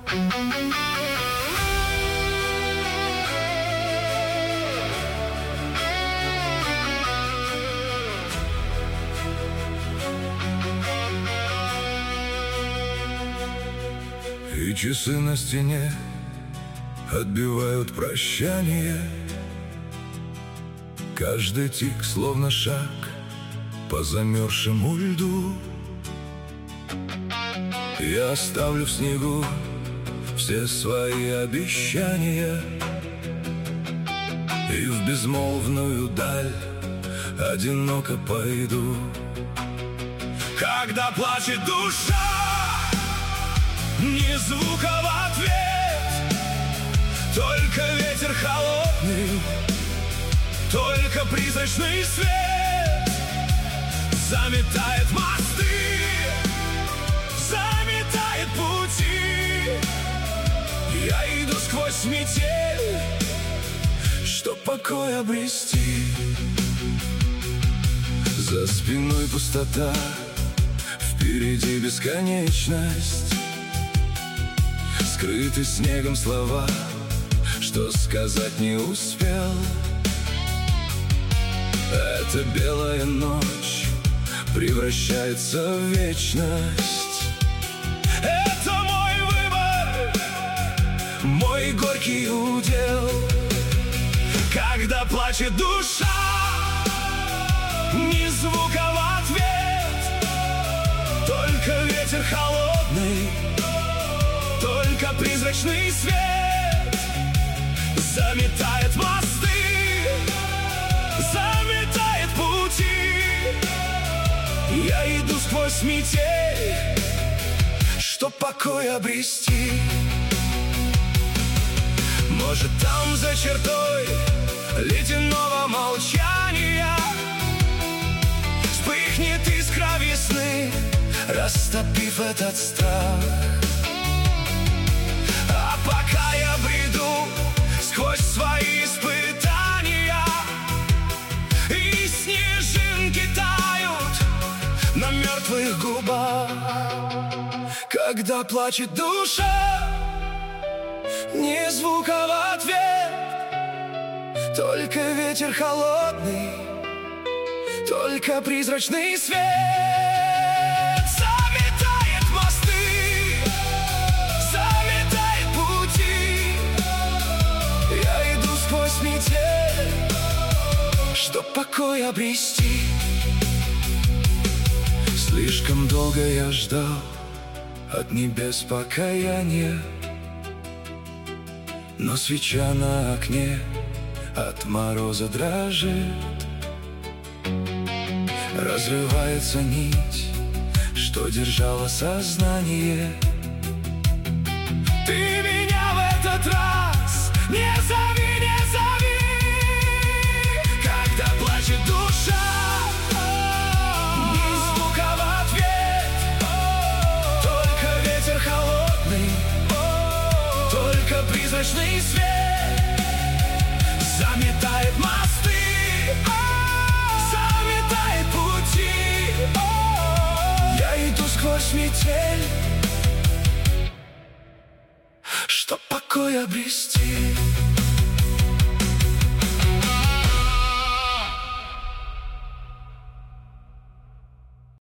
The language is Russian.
И часы на стене отбивают прощание. Каждый тик словно шаг по замерзшему льду. Я оставлю в снегу все свои обещания и в безмолвную даль одиноко пойду. Когда плачет душа, ни звука в ответ, только ветер холодный, только призрачный свет заметает мосты, заметает пути. Я иду сквозь метель, чтоб покой обрести. За спиной пустота, впереди бесконечность. Скрыты снегом слова, что сказать не успел. Эта белая ночь превращается в вечность. Это мой выбор, мой горький удел. Когда плачет душа, ни звука в ответ, только ветер холодный, только призрачный свет заметает мосты, заметает пути. Я иду сквозь метель, чтоб покой обрести. Может, там за чертой ледяного молчания вспыхнет искра весны, растопив этот страх. А пока я бреду сквозь свои испытания, и снежинки тают на мертвых губах. Когда плачет душа, ни звука в ответ, только ветер холодный, только призрачный свет заметает мосты, заметает пути. Я иду сквозь метель, чтоб покой обрести. Слишком долго я ждал от небес покаяния, но свеча на окне от мороза дрожит. Разрывается нить, что держала сознание. Ты меня в этот раз не зови, не зови. Когда плачет душа, ни звука в ответ, только ветер холодный, только призрачный свет заметает мосты, заметает пути. Я иду сквозь метель, чтоб покой обрести.